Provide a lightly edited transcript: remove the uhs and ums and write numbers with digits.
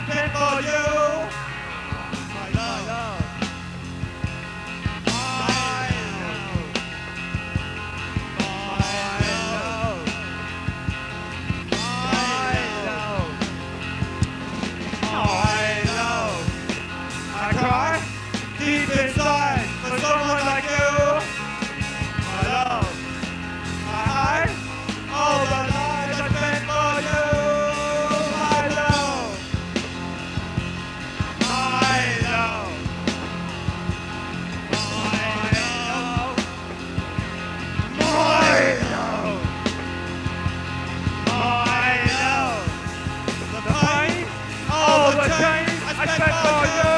spent for you. My love. My love. My love. My love. My love. I cry deep inside for someone like you. My love. I hide all the lies I spent for you. My love. My love. My love. My love. My love. The pain, all the change I spent for you.